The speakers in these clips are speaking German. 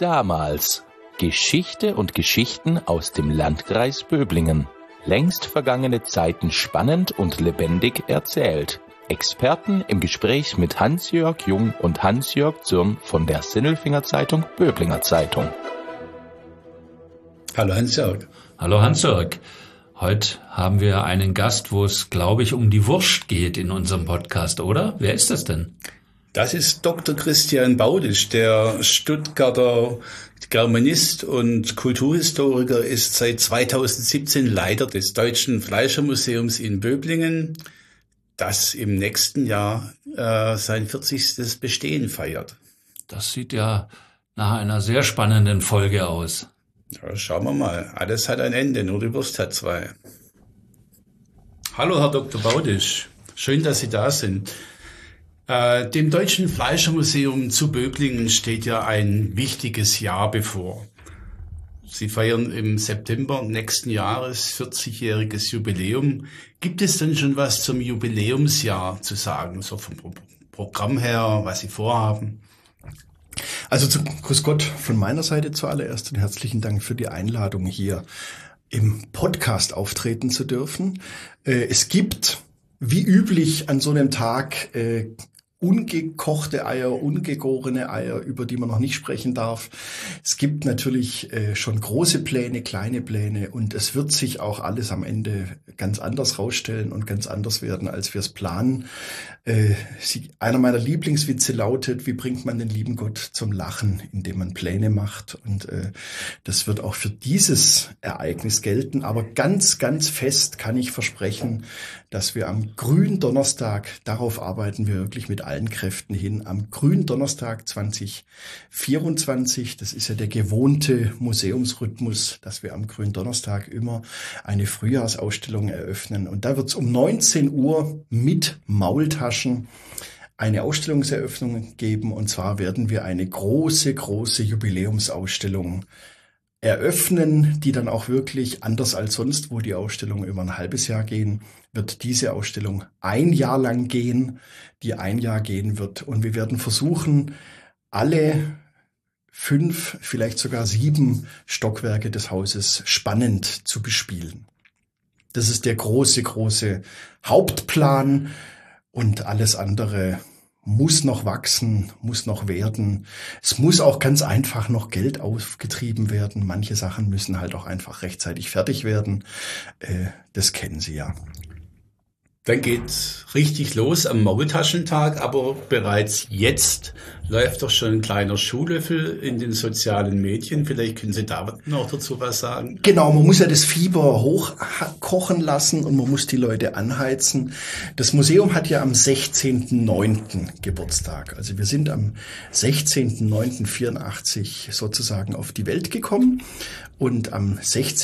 damals. Geschichte und Geschichten aus dem Landkreis Böblingen. Längst vergangene Zeiten spannend und lebendig erzählt. Experten im Gespräch mit Hans-Jörg Jung und Hans-Jörg Zürn von der Sinnelfinger Zeitung Böblinger Zeitung. Hallo Hans-Jörg. Hallo Hans-Jörg. Heute haben wir einen Gast, wo es, glaube ich, um die Wurst geht in unserem Podcast, oder? Wer ist das denn? Das ist Dr. Christian Baudisch, der Stuttgarter Germanist und Kulturhistoriker, ist seit 2017 Leiter des Deutschen Fleischermuseums in Böblingen, das im nächsten Jahr sein 40. Bestehen feiert. Das sieht ja nach einer sehr spannenden Folge aus. Ja, schauen wir mal. Alles hat ein Ende, nur die Wurst hat zwei. Hallo, Herr Dr. Baudisch. Schön, dass Sie da sind. Dem Deutschen Fleischermuseum zu Böblingen steht ja ein wichtiges Jahr bevor. Sie feiern im September nächsten Jahres 40-jähriges Jubiläum. Gibt es denn schon was zum Jubiläumsjahr zu sagen, so vom Programm her, was Sie vorhaben? Also grüß Gott von meiner Seite zuallererst und herzlichen Dank für die Einladung, hier im Podcast auftreten zu dürfen. Es gibt, wie üblich an so einem Tag, ungekochte Eier, ungegorene Eier, über die man noch nicht sprechen darf. Es gibt natürlich schon große Pläne, kleine Pläne und es wird sich auch alles am Ende ganz anders rausstellen und ganz anders werden, als wir es planen. Einer meiner Lieblingswitze lautet: Wie bringt man den lieben Gott zum Lachen, indem man Pläne macht? Und das wird auch für dieses Ereignis gelten. Aber ganz, ganz fest kann ich versprechen, dass wir am Gründonnerstag, darauf arbeiten wir wirklich mit allen Kräften hin, am Gründonnerstag 2024, das ist ja der gewohnte Museumsrhythmus, dass wir am Gründonnerstag immer eine Frühjahrsausstellung eröffnen. Und da wird es um 19 Uhr mit Maultaschen eine Ausstellungseröffnung geben. Und zwar werden wir eine große, große Jubiläumsausstellung eröffnen, die dann auch wirklich, anders als sonst, wo die Ausstellungen über ein halbes Jahr gehen, wird diese Ausstellung ein Jahr lang gehen, die ein Jahr gehen wird. Und wir werden versuchen, alle 5, vielleicht sogar 7 Stockwerke des Hauses spannend zu bespielen. Das ist der große, große Hauptplan und alles andere muss noch wachsen, muss noch werden. Es muss auch ganz einfach noch Geld aufgetrieben werden. Manche Sachen müssen halt auch einfach rechtzeitig fertig werden. Das kennen Sie ja. Dann geht's richtig los am Maultaschentag, aber bereits jetzt läuft doch schon ein kleiner Schuhlöffel in den sozialen Medien. Vielleicht können Sie da noch dazu was sagen. Genau, man muss ja das Fieber hochkochen lassen und man muss die Leute anheizen. Das Museum hat ja am 16.09. Geburtstag. Also wir sind am 16.09.84 sozusagen auf die Welt gekommen. Und am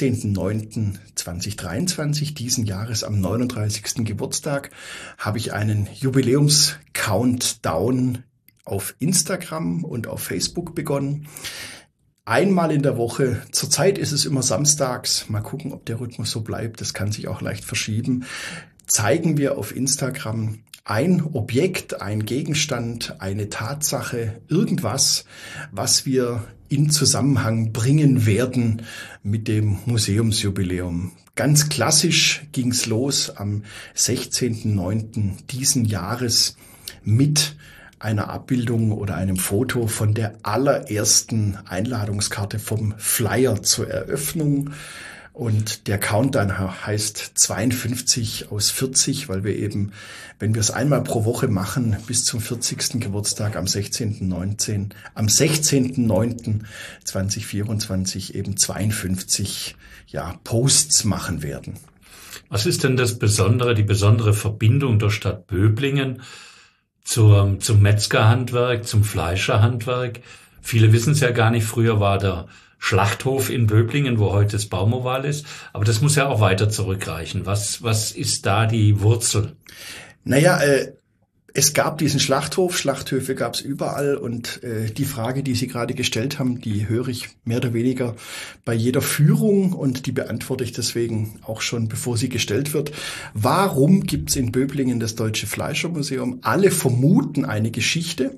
16.09.2023, diesen Jahres, am 39. Geburtstag, habe ich einen Jubiläums-Countdown auf Instagram und auf Facebook begonnen. Einmal in der Woche, zurzeit ist es immer samstags, mal gucken, ob der Rhythmus so bleibt, das kann sich auch leicht verschieben, zeigen wir auf Instagram ein Objekt, ein Gegenstand, eine Tatsache, irgendwas, was wir in Zusammenhang bringen werden mit dem Museumsjubiläum. Ganz klassisch ging's los am 16.09. diesen Jahres mit einer Abbildung oder einem Foto von der allerersten Einladungskarte vom Flyer zur Eröffnung. Und der Countdown heißt 52 aus 40, weil wir eben, wenn wir es einmal pro Woche machen, bis zum 40. Geburtstag am 16.09.2024 eben 52 Posts machen werden. Was ist denn das Besondere, die besondere Verbindung der Stadt Böblingen zum Metzgerhandwerk, zum Fleischerhandwerk? Viele wissen es ja gar nicht, früher war der Schlachthof in Böblingen, wo heute das Baumoval ist. Aber das muss ja auch weiter zurückreichen. Was ist da die Wurzel? Naja, es gab diesen Schlachthof, Schlachthöfe gab es überall und die Frage, die Sie gerade gestellt haben, die höre ich mehr oder weniger bei jeder Führung und die beantworte ich deswegen auch schon, bevor sie gestellt wird. Warum gibt es in Böblingen das Deutsche Fleischermuseum? Alle vermuten eine Geschichte.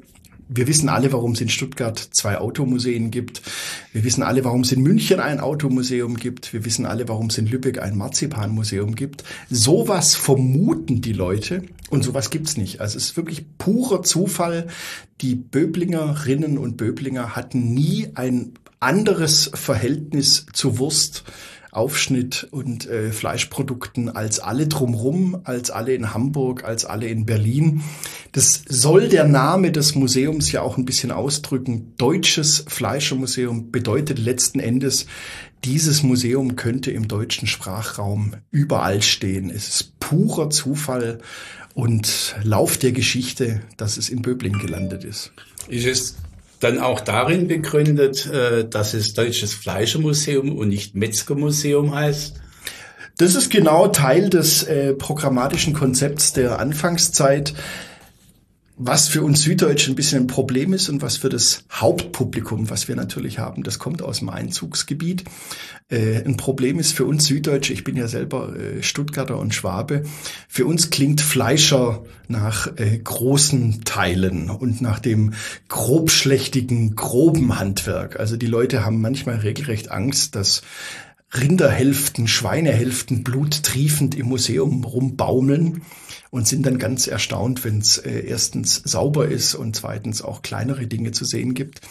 Wir wissen alle, warum es in Stuttgart 2 Automuseen gibt. Wir wissen alle, warum es in München ein Automuseum gibt. Wir wissen alle, warum es in Lübeck ein Marzipanmuseum gibt. Sowas vermuten die Leute und sowas gibt's nicht. Also es ist wirklich purer Zufall. Die Böblingerinnen und Böblinger hatten nie ein anderes Verhältnis zu Wurst, Aufschnitt und Fleischprodukten als alle drumherum, als alle in Hamburg, als alle in Berlin. Das soll der Name des Museums ja auch ein bisschen ausdrücken. Deutsches Fleischermuseum bedeutet letzten Endes, dieses Museum könnte im deutschen Sprachraum überall stehen. Es ist purer Zufall und Lauf der Geschichte, dass es in Böblingen gelandet ist. Ist es dann auch darin begründet, dass es Deutsches Fleischermuseum und nicht Metzgermuseum heißt? Das ist genau Teil des programmatischen Konzepts der Anfangszeit, was für uns Süddeutsche ein bisschen ein Problem ist und was für das Hauptpublikum, was wir natürlich haben, das kommt aus dem Einzugsgebiet, ein Problem ist für uns Süddeutsche. Ich bin ja selber Stuttgarter und Schwabe. Für uns klingt Fleischer nach großen Teilen und nach dem grobschlächtigen, groben Handwerk. Also die Leute haben manchmal regelrecht Angst, dass Rinderhälften, Schweinehälften bluttriefend im Museum rumbaumeln und sind dann ganz erstaunt, wenn es erstens sauber ist und zweitens auch kleinere Dinge zu sehen gibt.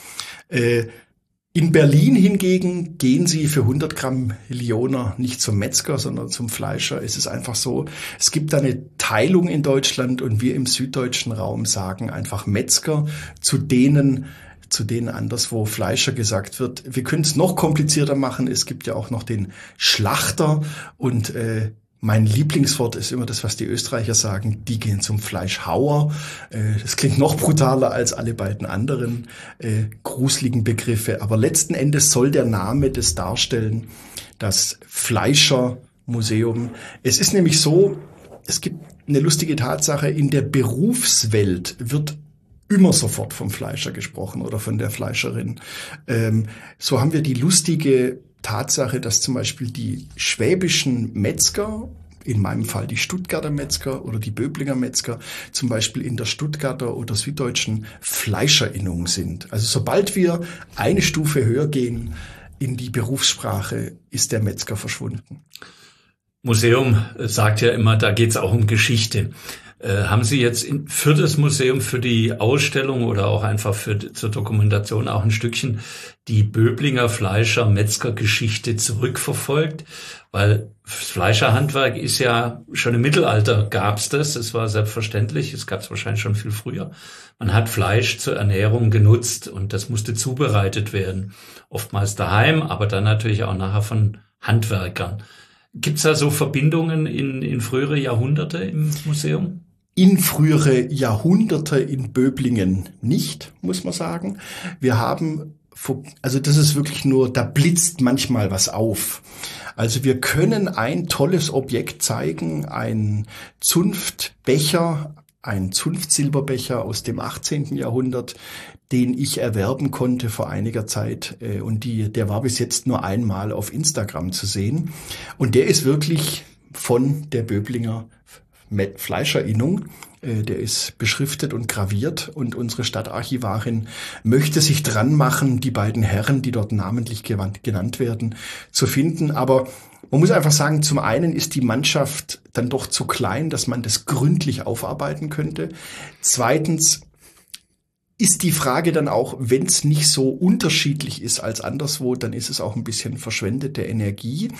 In Berlin hingegen gehen sie für 100 Gramm Lyoner nicht zum Metzger, sondern zum Fleischer. Es ist einfach so, es gibt eine Teilung in Deutschland und wir im süddeutschen Raum sagen einfach Metzger, zu denen anderswo Fleischer gesagt wird. Wir können es noch komplizierter machen. Es gibt ja auch noch den Schlachter und mein Lieblingswort ist immer das, was die Österreicher sagen, die gehen zum Fleischhauer. Das klingt noch brutaler als alle beiden anderen gruseligen Begriffe. Aber letzten Endes soll der Name das darstellen, das Fleischermuseum. Es ist nämlich so, es gibt eine lustige Tatsache, in der Berufswelt wird immer sofort vom Fleischer gesprochen oder von der Fleischerin. So haben wir die lustige Tatsache, dass zum Beispiel die schwäbischen Metzger, in meinem Fall die Stuttgarter Metzger oder die Böblinger Metzger, zum Beispiel in der Stuttgarter oder süddeutschen Fleischerinnung sind. Also sobald wir eine Stufe höher gehen in die Berufssprache, ist der Metzger verschwunden. Museum sagt ja immer, da geht's auch um Geschichte. Haben Sie jetzt für das Museum, für die Ausstellung oder auch einfach zur Dokumentation auch ein Stückchen die Böblinger Fleischer Metzgergeschichte zurückverfolgt? Weil das Fleischerhandwerk ist ja schon im Mittelalter gab's das. Es war selbstverständlich. Es gab's wahrscheinlich schon viel früher. Man hat Fleisch zur Ernährung genutzt und das musste zubereitet werden. Oftmals daheim, aber dann natürlich auch nachher von Handwerkern. Gibt's da so Verbindungen in frühere Jahrhunderte im Museum? In frühere Jahrhunderte in Böblingen nicht, muss man sagen. Wir haben, also das ist wirklich nur, da blitzt manchmal was auf. Also wir können ein tolles Objekt zeigen, ein Zunftbecher, ein Zunftsilberbecher aus dem 18. Jahrhundert, den ich erwerben konnte vor einiger Zeit. Und der war bis jetzt nur einmal auf Instagram zu sehen. Und der ist wirklich von der Böblinger Fleischerinnung. Der ist beschriftet und graviert und unsere Stadtarchivarin möchte sich dran machen, die beiden Herren, die dort namentlich genannt werden, zu finden. Aber man muss einfach sagen, zum einen ist die Mannschaft dann doch zu klein, dass man das gründlich aufarbeiten könnte. Zweitens ist die Frage dann auch, wenn es nicht so unterschiedlich ist als anderswo, dann ist es auch ein bisschen verschwendete Energie.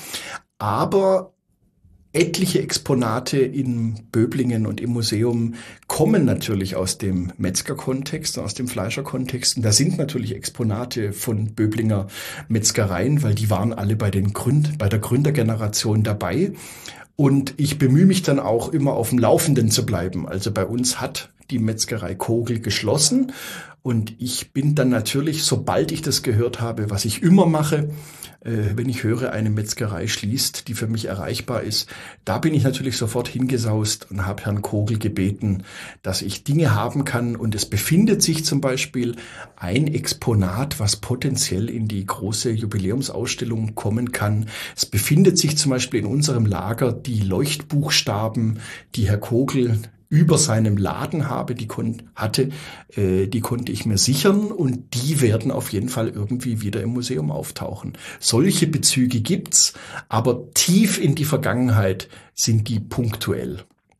Aber etliche Exponate in Böblingen und im Museum kommen natürlich aus dem Metzgerkontext, aus dem Fleischerkontext. Und da sind natürlich Exponate von Böblinger Metzgereien, weil die waren alle bei der Gründergeneration dabei. Und ich bemühe mich dann auch immer auf dem Laufenden zu bleiben. Also bei uns hat die Metzgerei Kogel geschlossen. Und ich bin dann natürlich, sobald ich das gehört habe, was ich immer mache, wenn ich höre, eine Metzgerei schließt, die für mich erreichbar ist, da bin ich natürlich sofort hingesaust und habe Herrn Kogel gebeten, dass ich Dinge haben kann. Und es befindet sich zum Beispiel ein Exponat, was potenziell in die große Jubiläumsausstellung kommen kann. Es befindet sich zum Beispiel in unserem Lager die Leuchtbuchstaben, die Herr Kogel über seinem Laden die konnte ich mir sichern und die werden auf jeden Fall irgendwie wieder im Museum auftauchen. Solche Bezüge gibt's, aber tief in die Vergangenheit sind die punktuell.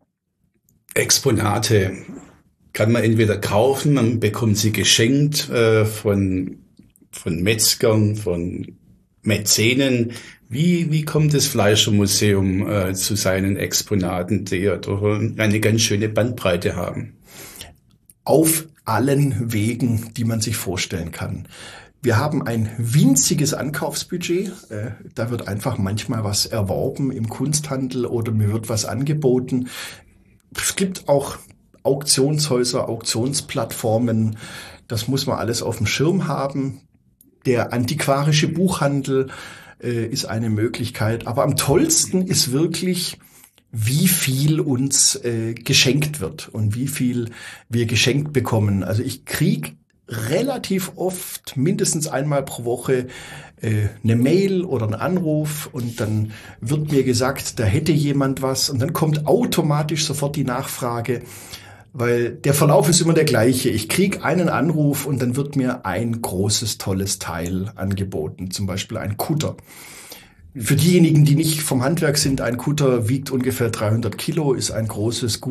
Exponate kann man entweder kaufen, man bekommt sie geschenkt von Metzgern, von Mäzenen. Wie kommt das Fleischermuseum zu seinen Exponaten, die ja doch eine ganz schöne Bandbreite haben? Auf allen Wegen, die man sich vorstellen kann. Wir haben ein winziges Ankaufsbudget. Da wird einfach manchmal was erworben im Kunsthandel oder mir wird was angeboten. Es gibt auch Auktionshäuser, Auktionsplattformen. Das muss man alles auf dem Schirm haben. Der antiquarische Buchhandel ist eine Möglichkeit. Aber am tollsten ist wirklich, wie viel uns geschenkt wird und wie viel wir geschenkt bekommen. Also ich kriege relativ oft, mindestens einmal pro Woche, eine Mail oder einen Anruf und dann wird mir gesagt, da hätte jemand was und dann kommt automatisch sofort die Nachfrage, weil der Verlauf ist immer der gleiche. Ich kriege einen Anruf und dann wird mir ein großes, tolles Teil angeboten, zum Beispiel ein Kutter. Für diejenigen, die nicht vom Handwerk sind, ein Kutter wiegt ungefähr 300 Kilo, ist ein großes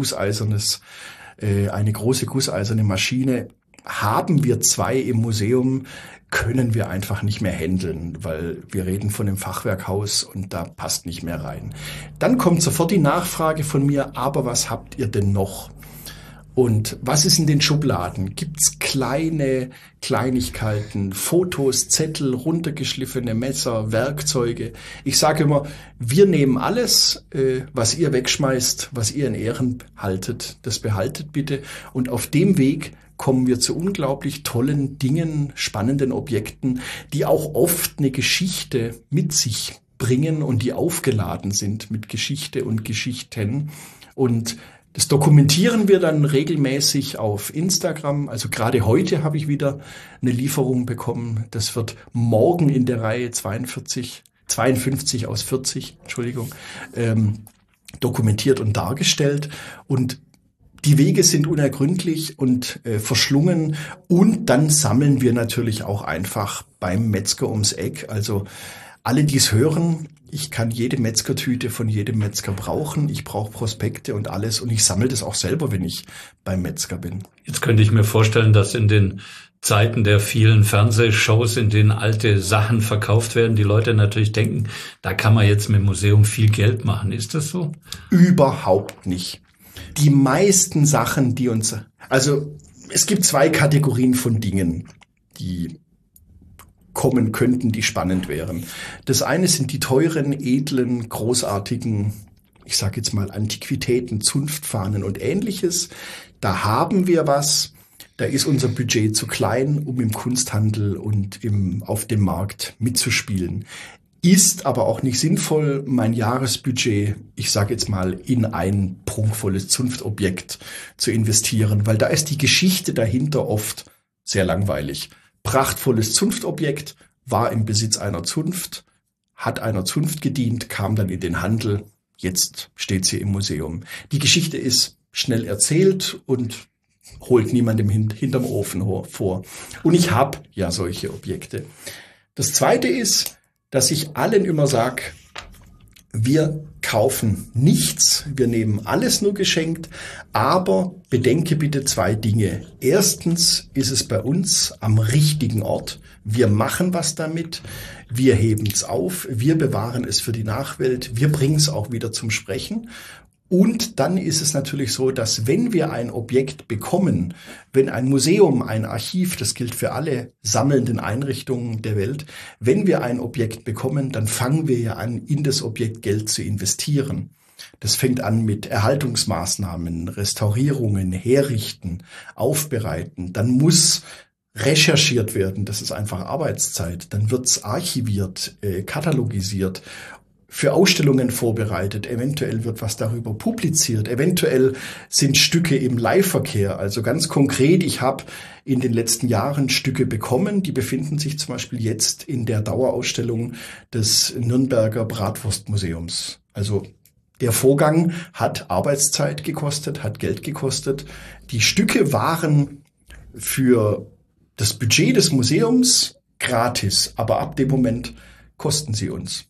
eine große gusseiserne Maschine. Haben wir zwei im Museum, können wir einfach nicht mehr handeln, weil wir reden von einem Fachwerkhaus und da passt nicht mehr rein. Dann kommt sofort die Nachfrage von mir, aber was habt ihr denn noch? Und was ist in den Schubladen? Gibt's Kleinigkeiten, Fotos, Zettel, runtergeschliffene Messer, Werkzeuge? Ich sage immer, wir nehmen alles, was ihr wegschmeißt, was ihr in Ehren haltet, das behaltet bitte. Und auf dem Weg kommen wir zu unglaublich tollen Dingen, spannenden Objekten, die auch oft eine Geschichte mit sich bringen und die aufgeladen sind mit Geschichte und Geschichten. Und das dokumentieren wir dann regelmäßig auf Instagram. Also gerade heute habe ich wieder eine Lieferung bekommen. Das wird morgen in der Reihe 52 aus 40, dokumentiert und dargestellt. Und die Wege sind unergründlich und verschlungen. Und dann sammeln wir natürlich auch einfach beim Metzger ums Eck. Also alle, die es hören, ich kann jede Metzgertüte von jedem Metzger brauchen. Ich brauche Prospekte und alles. Und ich sammle das auch selber, wenn ich beim Metzger bin. Jetzt könnte ich mir vorstellen, dass in den Zeiten der vielen Fernsehshows, in denen alte Sachen verkauft werden, die Leute natürlich denken, da kann man jetzt mit dem Museum viel Geld machen. Ist das so? Überhaupt nicht. Die meisten Sachen, also es gibt zwei Kategorien von Dingen, die kommen könnten, die spannend wären. Das eine sind die teuren, edlen, großartigen, ich sage jetzt mal Antiquitäten, Zunftfahnen und Ähnliches. Da haben wir was. Da ist unser Budget zu klein, um im Kunsthandel und auf dem Markt mitzuspielen. Ist aber auch nicht sinnvoll, mein Jahresbudget, ich sage jetzt mal, in ein prunkvolles Zunftobjekt zu investieren, weil da ist die Geschichte dahinter oft sehr langweilig. Prachtvolles Zunftobjekt, war im Besitz einer Zunft, hat einer Zunft gedient, kam dann in den Handel, jetzt steht sie im Museum. Die Geschichte ist schnell erzählt und holt niemandem hinterm Ofen vor. Und ich habe ja solche Objekte. Das Zweite ist, dass ich allen immer sage, wir kaufen nichts, wir nehmen alles nur geschenkt, aber bedenke bitte zwei Dinge. Erstens ist es bei uns am richtigen Ort. Wir machen was damit, wir heben es auf, wir bewahren es für die Nachwelt, wir bringen es auch wieder zum Sprechen. Und dann ist es natürlich so, dass wenn wir ein Objekt bekommen, wenn ein Museum, ein Archiv, das gilt für alle sammelnden Einrichtungen der Welt, wenn wir ein Objekt bekommen, dann fangen wir ja an, in das Objekt Geld zu investieren. Das fängt an mit Erhaltungsmaßnahmen, Restaurierungen, Herrichten, Aufbereiten. Dann muss recherchiert werden, das ist einfach Arbeitszeit. Dann wird's archiviert, katalogisiert, für Ausstellungen vorbereitet, eventuell wird was darüber publiziert, eventuell sind Stücke im Leihverkehr. Also ganz konkret, ich habe in den letzten Jahren Stücke bekommen, die befinden sich zum Beispiel jetzt in der Dauerausstellung des Nürnberger Bratwurstmuseums. Also Der Vorgang hat Arbeitszeit gekostet, hat Geld gekostet. Die Stücke waren für das Budget des Museums gratis, aber ab dem Moment kosten sie uns.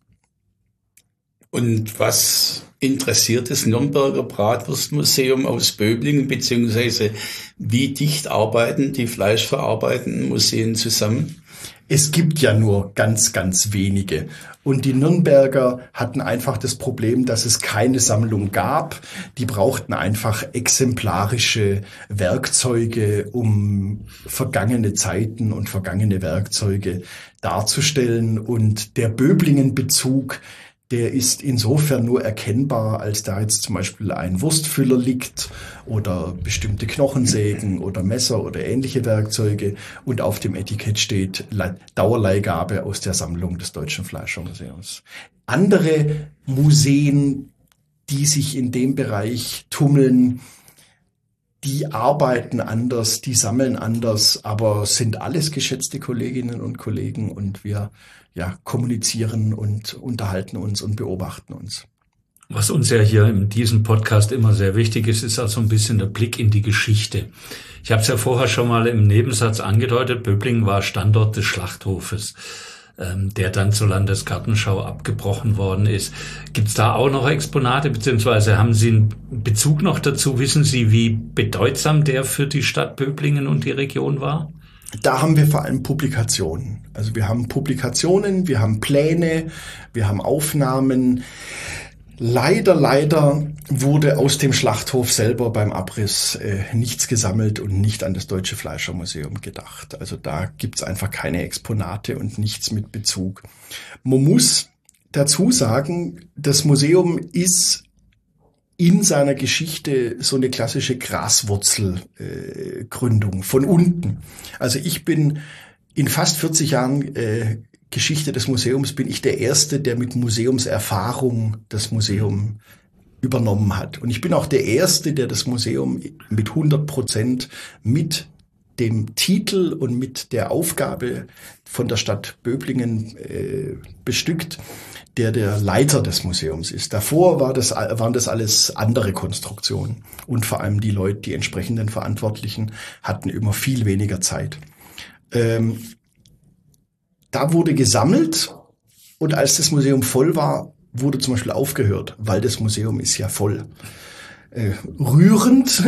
Und was interessiert das Nürnberger Bratwurstmuseum aus Böblingen, beziehungsweise wie dicht arbeiten die fleischverarbeitenden Museen zusammen? Es gibt ja nur ganz, ganz wenige. Und die Nürnberger hatten einfach das Problem, dass es keine Sammlung gab. Die brauchten einfach exemplarische Werkzeuge, um vergangene Zeiten und vergangene Werkzeuge darzustellen. Und der Böblingen-Bezug, der ist insofern nur erkennbar, als da jetzt zum Beispiel ein Wurstfüller liegt oder bestimmte Knochensägen oder Messer oder ähnliche Werkzeuge und auf dem Etikett steht Dauerleihgabe aus der Sammlung des Deutschen Fleischermuseums. Andere Museen, die sich in dem Bereich tummeln, die arbeiten anders, die sammeln anders, aber sind alles geschätzte Kolleginnen und Kollegen und wir kommunizieren und unterhalten uns und beobachten uns. Was uns ja hier in diesem Podcast immer sehr wichtig ist, ist auch so ein bisschen der Blick in die Geschichte. Ich habe es ja vorher schon mal im Nebensatz angedeutet, Böblingen war Standort des Schlachthofes, der dann zur Landesgartenschau abgebrochen worden ist. Gibt es da auch noch Exponate, beziehungsweise haben Sie einen Bezug noch dazu? Wissen Sie, wie bedeutsam der für die Stadt Böblingen und die Region war? Da haben wir vor allem Publikationen. Also wir haben Publikationen, wir haben Pläne, wir haben Aufnahmen. Leider wurde aus dem Schlachthof selber beim Abriss nichts gesammelt und nicht an das Deutsche Fleischermuseum gedacht. Also da gibt's einfach keine Exponate und nichts mit Bezug. Man muss dazu sagen, das Museum ist in seiner Geschichte so eine klassische Graswurzelgründung von unten. Also ich bin in fast 40 Jahren Geschichte des Museums bin ich der Erste, der mit Museumserfahrung das Museum übernommen hat. Und ich bin auch der Erste, der das Museum mit 100% mit dem Titel und mit der Aufgabe von der Stadt Böblingen bestückt, der Leiter des Museums ist. Davor waren das alles andere Konstruktionen. Und vor allem die Leute, die entsprechenden Verantwortlichen, hatten immer viel weniger Zeit. Da wurde gesammelt und als das Museum voll war, wurde zum Beispiel aufgehört, weil das Museum ist ja voll. Rührend.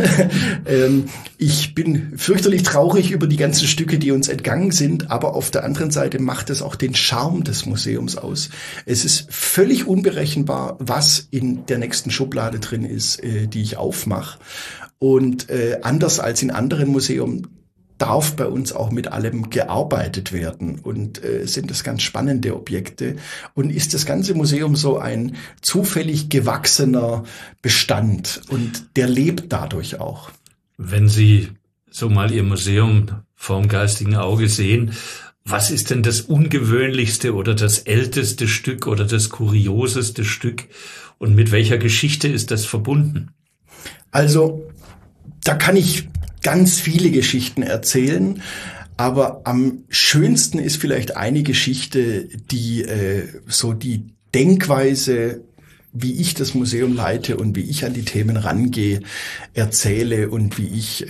Ich bin fürchterlich traurig über die ganzen Stücke, die uns entgangen sind, aber auf der anderen Seite macht es auch den Charme des Museums aus. Es ist völlig unberechenbar, was in der nächsten Schublade drin ist, die ich aufmache. Und anders als in anderen Museen darf bei uns auch mit allem gearbeitet werden und sind das ganz spannende Objekte und ist das ganze Museum so ein zufällig gewachsener Bestand und der lebt dadurch auch. Wenn Sie so mal Ihr Museum vorm geistigen Auge sehen, was ist denn das ungewöhnlichste oder das älteste Stück oder das kurioseste Stück und mit welcher Geschichte ist das verbunden? Also, da kann ich ganz viele Geschichten erzählen, aber am schönsten ist vielleicht eine Geschichte, die so die Denkweise, wie ich das Museum leite und wie ich an die Themen rangehe, erzähle und wie ich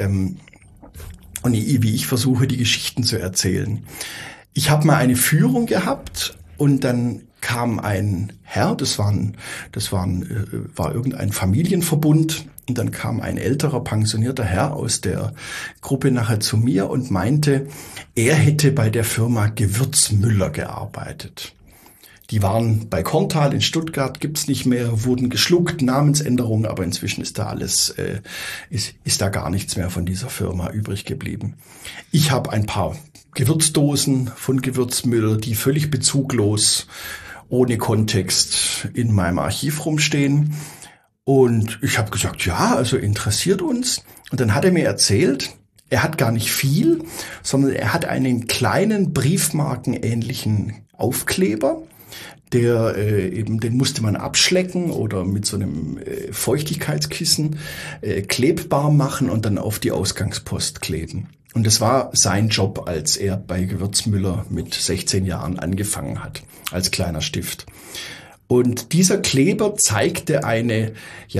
versuche, die Geschichten zu erzählen. Ich habe mal eine Führung gehabt und dann kam ein Herr, das war irgendein Familienverbund, und dann kam ein älterer, pensionierter Herr aus der Gruppe nachher zu mir und meinte, er hätte bei der Firma Gewürzmüller gearbeitet. Die waren bei Korntal in Stuttgart, gibt's nicht mehr, wurden geschluckt, Namensänderungen, aber inzwischen ist da alles, ist da gar nichts mehr von dieser Firma übrig geblieben. Ich habe ein paar Gewürzdosen von Gewürzmüller, die völlig bezuglos, ohne Kontext in meinem Archiv rumstehen. Und ich habe gesagt, ja, also interessiert uns. Und dann hat er mir erzählt, er hat gar nicht viel, sondern er hat einen kleinen briefmarkenähnlichen Aufkleber, der den musste man abschlecken oder mit so einem Feuchtigkeitskissen klebbar machen und dann auf die Ausgangspost kleben. Und das war sein Job, als er bei Gewürzmüller mit 16 Jahren angefangen hat, als kleiner Stift. Und dieser Kleber zeigte eine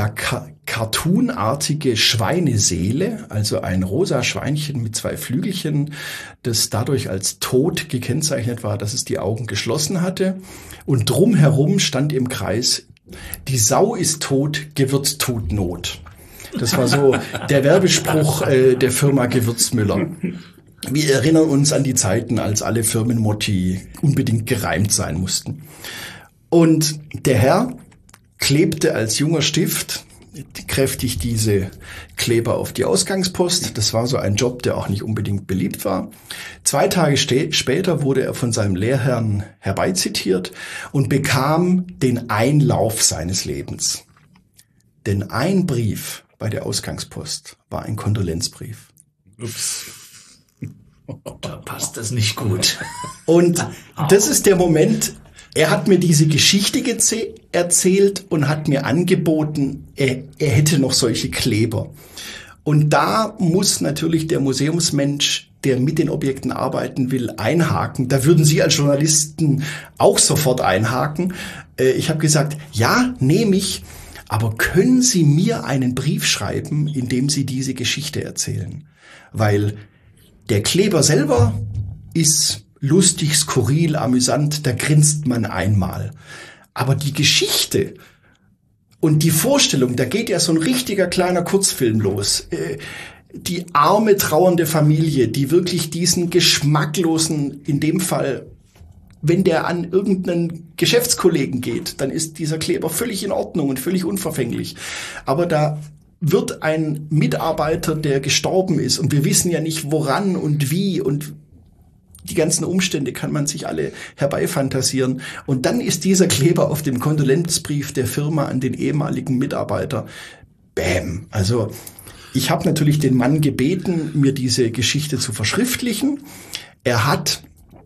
cartoonartige Schweineseele, also ein rosa Schweinchen mit 2 Flügelchen, das dadurch als tot gekennzeichnet war, dass es die Augen geschlossen hatte. Und drumherum stand im Kreis: Die Sau ist tot, Gewürz tut Not. Das war so der Werbespruch der Firma Gewürzmüller. Wir erinnern uns an die Zeiten, als alle Firmenmotti unbedingt gereimt sein mussten. Und der Herr klebte als junger Stift kräftig diese Kleber auf die Ausgangspost. Das war so ein Job, der auch nicht unbedingt beliebt war. 2 Tage später wurde er von seinem Lehrherrn herbeizitiert und bekam den Einlauf seines Lebens. Denn ein Brief bei der Ausgangspost war ein Kondolenzbrief. Ups. Da passt das nicht gut. Und das ist der Moment. Er hat mir diese Geschichte erzählt und hat mir angeboten, er hätte noch solche Kleber. Und da muss natürlich der Museumsmensch, der mit den Objekten arbeiten will, einhaken. Da würden Sie als Journalisten auch sofort einhaken. Ich habe gesagt, ja, nehme ich, aber können Sie mir einen Brief schreiben, in dem Sie diese Geschichte erzählen? Weil der Kleber selber ist lustig, skurril, amüsant, da grinst man einmal. Aber die Geschichte und die Vorstellung, da geht ja so ein richtiger kleiner Kurzfilm los. Die arme, trauernde Familie, die wirklich diesen geschmacklosen, in dem Fall, wenn der an irgendeinen Geschäftskollegen geht, dann ist dieser Kleber völlig in Ordnung und völlig unverfänglich. Aber da wird ein Mitarbeiter, der gestorben ist, und wir wissen ja nicht, woran und wie, und die ganzen Umstände kann man sich alle herbeifantasieren. Und dann ist dieser Kleber auf dem Kondolenzbrief der Firma an den ehemaligen Mitarbeiter. Bäm. Also ich habe natürlich den Mann gebeten, mir diese Geschichte zu verschriftlichen. Er hat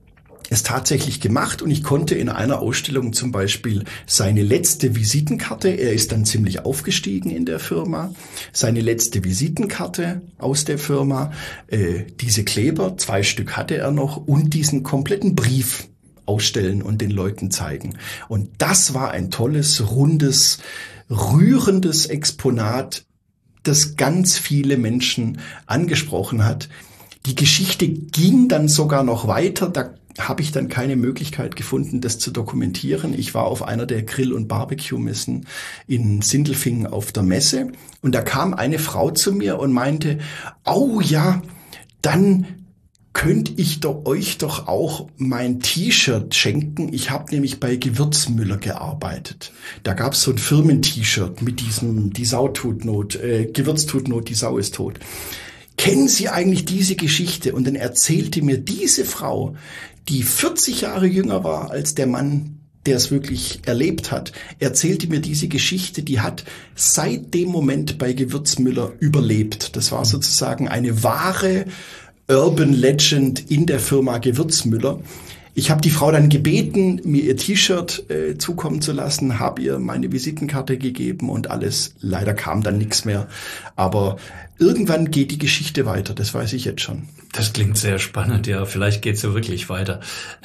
es tatsächlich gemacht und ich konnte in einer Ausstellung zum Beispiel seine letzte Visitenkarte, er ist dann ziemlich aufgestiegen in der Firma, seine letzte Visitenkarte aus der Firma, diese Kleber, 2 Stück hatte er noch, und diesen kompletten Brief ausstellen und den Leuten zeigen. Und das war ein tolles, rundes, rührendes Exponat, das ganz viele Menschen angesprochen hat. Die Geschichte ging dann sogar noch weiter, da habe ich dann keine Möglichkeit gefunden, das zu dokumentieren. Ich war auf einer der Grill- und Barbecue-Messen in Sindelfingen auf der Messe und da kam eine Frau zu mir und meinte, oh ja, dann könnte ich euch doch auch mein T-Shirt schenken. Ich habe nämlich bei Gewürzmüller gearbeitet. Da gab es so ein Firmen-T-Shirt mit diesem, die Sau tut Not, Gewürz tut Not, die Sau ist tot. Kennen Sie eigentlich diese Geschichte? Und dann erzählte mir diese Frau, die 40 Jahre jünger war als der Mann, der es wirklich erlebt hat, erzählte mir diese Geschichte, die hat seit dem Moment bei Gewürzmüller überlebt. Das war sozusagen eine wahre Urban Legend in der Firma Gewürzmüller. Ich habe die Frau dann gebeten, mir ihr T-Shirt zukommen zu lassen, habe ihr meine Visitenkarte gegeben und alles. Leider kam dann nichts mehr. Aber irgendwann geht die Geschichte weiter, das weiß ich jetzt schon. Das klingt sehr spannend, ja. Vielleicht geht's ja wirklich weiter.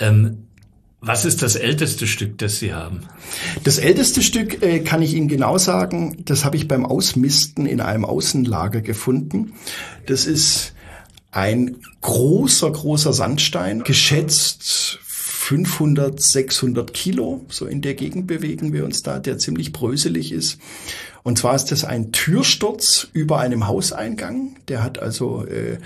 Was ist das älteste Stück, das Sie haben? Das älteste Stück kann ich Ihnen genau sagen, das habe ich beim Ausmisten in einem Außenlager gefunden. Das ist ein großer Sandstein, geschätzt 500, 600 Kilo, so in der Gegend bewegen wir uns da, der ziemlich bröselig ist. Und zwar ist das ein Türsturz über einem Hauseingang. Der hat also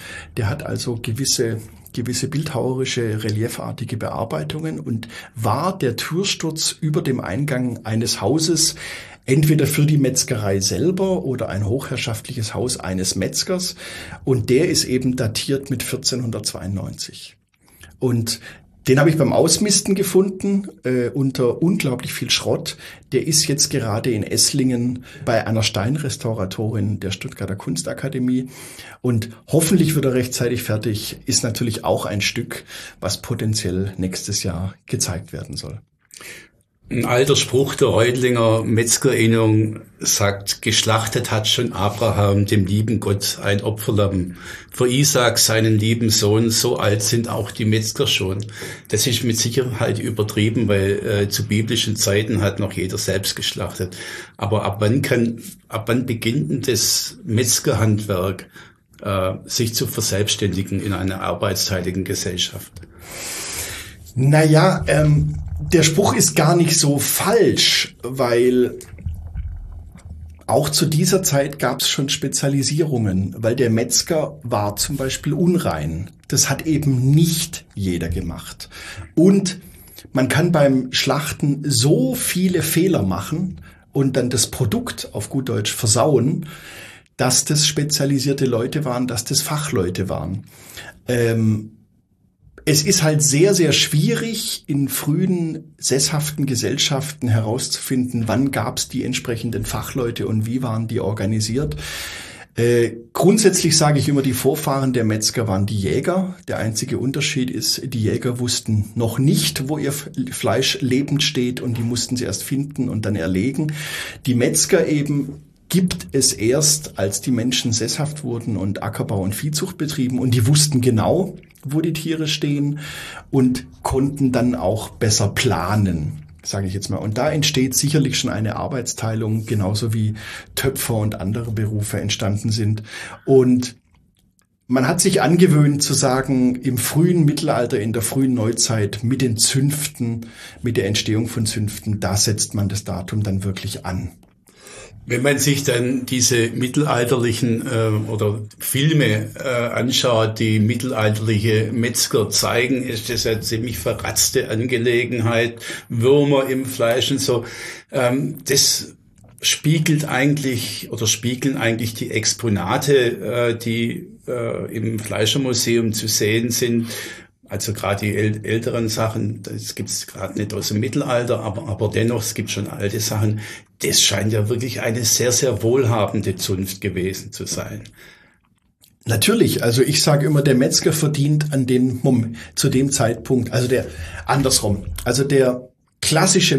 gewisse bildhauerische, reliefartige Bearbeitungen und war der Türsturz über dem Eingang eines Hauses, entweder für die Metzgerei selber oder ein hochherrschaftliches Haus eines Metzgers. Und der ist eben datiert mit 1492. Und den habe ich beim Ausmisten gefunden, unter unglaublich viel Schrott. Der ist jetzt gerade in Esslingen bei einer Steinrestauratorin der Stuttgarter Kunstakademie. Und hoffentlich wird er rechtzeitig fertig. Ist natürlich auch ein Stück, was potenziell nächstes Jahr gezeigt werden soll. Ein alter Spruch der Reutlinger Metzgerinnung sagt, geschlachtet hat schon Abraham dem lieben Gott ein Opferlamm. Für Isaak, seinen lieben Sohn, so alt sind auch die Metzger schon. Das ist mit Sicherheit übertrieben, weil zu biblischen Zeiten hat noch jeder selbst geschlachtet. Aber ab wann beginnt denn das Metzgerhandwerk sich zu verselbstständigen in einer arbeitsteiligen Gesellschaft? Naja, der Spruch ist gar nicht so falsch, weil auch zu dieser Zeit gab es schon Spezialisierungen, weil der Metzger war zum Beispiel unrein. Das hat eben nicht jeder gemacht. Und man kann beim Schlachten so viele Fehler machen und dann das Produkt auf gut Deutsch versauen, dass das spezialisierte Leute waren, dass das Fachleute waren. Es ist halt sehr, sehr schwierig, in frühen sesshaften Gesellschaften herauszufinden, wann gab es die entsprechenden Fachleute und wie waren die organisiert. Grundsätzlich sage ich immer, die Vorfahren der Metzger waren die Jäger. Der einzige Unterschied ist, die Jäger wussten noch nicht, wo ihr Fleisch lebend steht und die mussten sie erst finden und dann erlegen. Die Metzger eben gibt es erst, als die Menschen sesshaft wurden und Ackerbau und Viehzucht betrieben und die wussten genau, wo die Tiere stehen und konnten dann auch besser planen, sage ich jetzt mal. Und da entsteht sicherlich schon eine Arbeitsteilung, genauso wie Töpfer und andere Berufe entstanden sind. Und man hat sich angewöhnt zu sagen, im frühen Mittelalter, in der frühen Neuzeit mit den Zünften, mit der Entstehung von Zünften, da setzt man das Datum dann wirklich an. Wenn man sich dann diese mittelalterlichen oder Filme anschaut, die mittelalterliche Metzger zeigen, ist das eine ziemlich verratzte Angelegenheit, Würmer im Fleisch und so. Das spiegeln eigentlich die Exponate, die im Fleischermuseum zu sehen sind. Also gerade die älteren Sachen, das gibt's gerade nicht aus dem Mittelalter, aber dennoch, es gibt schon alte Sachen. Das scheint ja wirklich eine sehr, sehr wohlhabende Zunft gewesen zu sein. Natürlich, also ich sage immer, der Metzger verdient zu dem Zeitpunkt, also der klassische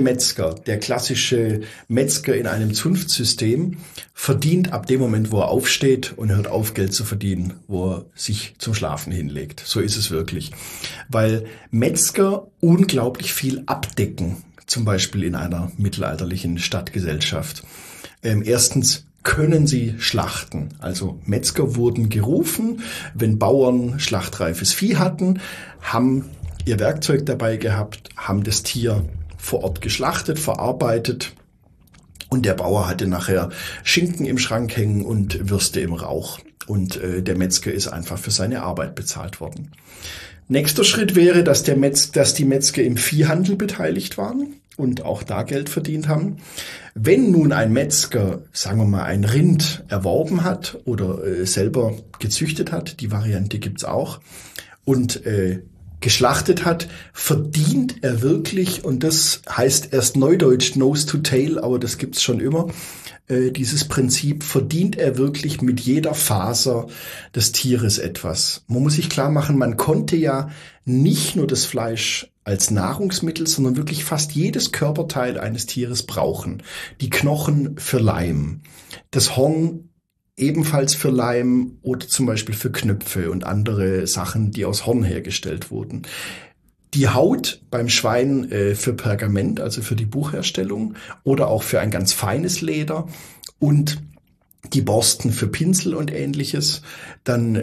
Metzger in einem Zunftsystem verdient ab dem Moment, wo er aufsteht und hört auf, Geld zu verdienen, wo er sich zum Schlafen hinlegt. So ist es wirklich. Weil Metzger unglaublich viel abdecken, zum Beispiel in einer mittelalterlichen Stadtgesellschaft. Erstens können sie schlachten. Also Metzger wurden gerufen, wenn Bauern schlachtreifes Vieh hatten, haben ihr Werkzeug dabei gehabt, haben das Tier vor Ort geschlachtet, verarbeitet und der Bauer hatte nachher Schinken im Schrank hängen und Würste im Rauch und der Metzger ist einfach für seine Arbeit bezahlt worden. Nächster Schritt wäre, dass die Metzger im Viehhandel beteiligt waren und auch da Geld verdient haben. Wenn nun ein Metzger, sagen wir mal, ein Rind erworben hat oder selber gezüchtet hat, die Variante gibt's auch, und geschlachtet hat, verdient er wirklich, und das heißt erst neudeutsch Nose to Tail, aber das gibt's schon immer, dieses Prinzip, verdient er wirklich mit jeder Faser des Tieres etwas. Man muss sich klar machen, man konnte ja nicht nur das Fleisch als Nahrungsmittel, sondern wirklich fast jedes Körperteil eines Tieres brauchen. Die Knochen für Leim, das Horn ebenfalls für Leim oder zum Beispiel für Knöpfe und andere Sachen, die aus Horn hergestellt wurden. Die Haut beim Schwein für Pergament, also für die Buchherstellung oder auch für ein ganz feines Leder und die Borsten für Pinsel und Ähnliches. Dann,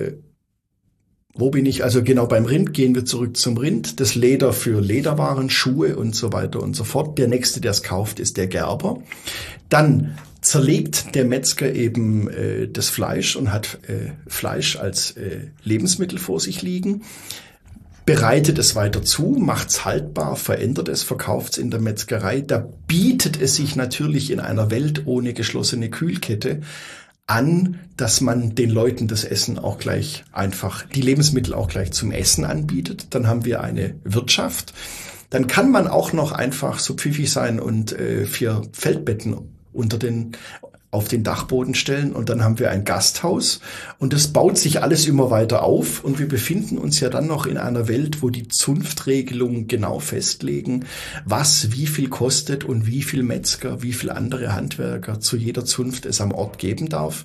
wo bin ich? Also genau beim Rind gehen wir zurück zum Rind. Das Leder für Lederwaren, Schuhe und so weiter und so fort. Der nächste, der es kauft, ist der Gerber. Dann zerlegt der Metzger eben das Fleisch und hat Fleisch als Lebensmittel vor sich liegen, bereitet es weiter zu, macht es haltbar, verändert es, verkauft es in der Metzgerei. Da bietet es sich natürlich in einer Welt ohne geschlossene Kühlkette an, dass man den Leuten das Essen auch gleich einfach, die Lebensmittel auch gleich zum Essen anbietet. Dann haben wir eine Wirtschaft. Dann kann man auch noch einfach so pfiffig sein und 4 Feldbetten auf den Dachboden stellen und dann haben wir ein Gasthaus und das baut sich alles immer weiter auf und wir befinden uns ja dann noch in einer Welt, wo die Zunftregelungen genau festlegen, was wie viel kostet und wie viel Metzger, wie viel andere Handwerker zu jeder Zunft es am Ort geben darf.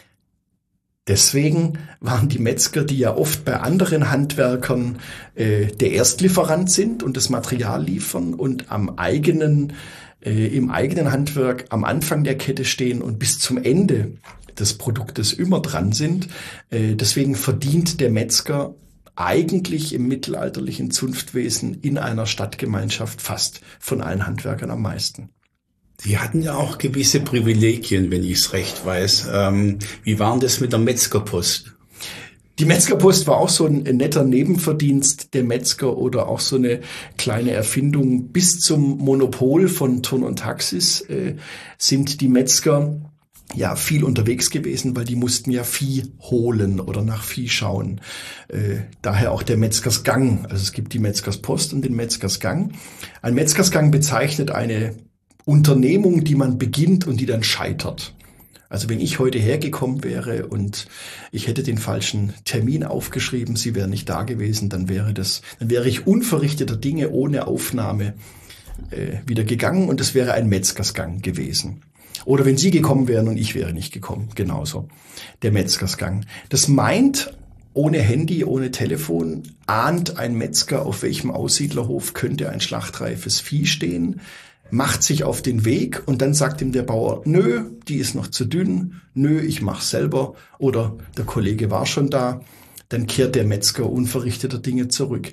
Deswegen waren die Metzger, die ja oft bei anderen Handwerkern der Erstlieferant sind und das Material liefern und im eigenen Handwerk am Anfang der Kette stehen und bis zum Ende des Produktes immer dran sind. Deswegen verdient der Metzger eigentlich im mittelalterlichen Zunftwesen in einer Stadtgemeinschaft fast von allen Handwerkern am meisten. Sie hatten ja auch gewisse Privilegien, wenn ich es recht weiß. Wie war das mit der Metzgerpost? Die Metzgerpost war auch so ein netter Nebenverdienst der Metzger oder auch so eine kleine Erfindung. Bis zum Monopol von Turn und Taxis sind die Metzger ja viel unterwegs gewesen, weil die mussten ja Vieh holen oder nach Vieh schauen. Daher auch der Metzgersgang. Also es gibt die Metzgerspost und den Metzgersgang. Ein Metzgersgang bezeichnet eine Unternehmung, die man beginnt und die dann scheitert. Also wenn ich heute hergekommen wäre und ich hätte den falschen Termin aufgeschrieben, Sie wären nicht da gewesen, dann wäre ich unverrichteter Dinge ohne Aufnahme wieder gegangen und es wäre ein Metzgersgang gewesen. Oder wenn Sie gekommen wären und ich wäre nicht gekommen, genauso. Der Metzgersgang. Das meint, ohne Handy, ohne Telefon, ahnt ein Metzger, auf welchem Aussiedlerhof könnte ein schlachtreifes Vieh stehen, macht sich auf den Weg und dann sagt ihm der Bauer, nö, die ist noch zu dünn, nö, ich mach's selber oder der Kollege war schon da. Dann kehrt der Metzger unverrichteter Dinge zurück.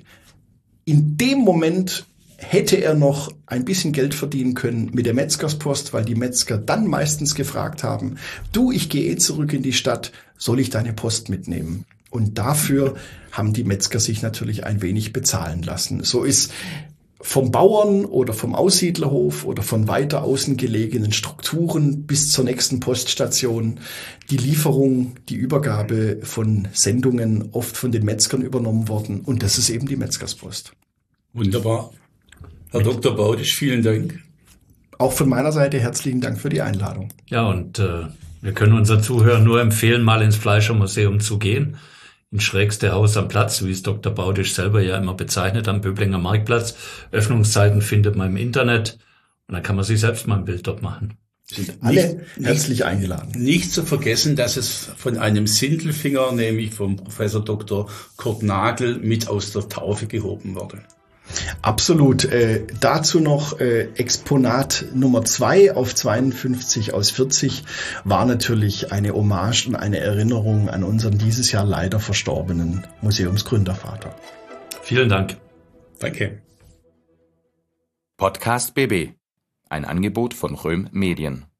In dem Moment hätte er noch ein bisschen Geld verdienen können mit der Metzgerspost, weil die Metzger dann meistens gefragt haben, du, ich gehe zurück in die Stadt, soll ich deine Post mitnehmen? Und dafür haben die Metzger sich natürlich ein wenig bezahlen lassen. So ist vom Bauern oder vom Aussiedlerhof oder von weiter außen gelegenen Strukturen bis zur nächsten Poststation die Lieferung, die Übergabe von Sendungen oft von den Metzgern übernommen worden. Und das ist eben die Metzgerspost. Wunderbar. Herr Dr. Baudisch, vielen Dank. Auch von meiner Seite herzlichen Dank für die Einladung. Ja, und wir können unseren Zuhörern nur empfehlen, mal ins Fleischermuseum zu gehen. In schrägste Haus am Platz, wie es Dr. Baudisch selber ja immer bezeichnet, am Böblinger Marktplatz. Öffnungszeiten findet man im Internet und dann kann man sich selbst mal ein Bild dort machen. Sind alle herzlich eingeladen. Nicht zu vergessen, dass es von einem Sindelfinger, nämlich vom Professor Dr. Kurt Nagel, mit aus der Taufe gehoben wurde. Absolut. Dazu noch Exponat Nummer 2 auf 52 aus 40 war natürlich eine Hommage und eine Erinnerung an unseren dieses Jahr leider verstorbenen Museumsgründervater. Vielen Dank. Danke. Podcast BB. Ein Angebot von Röhm Medien.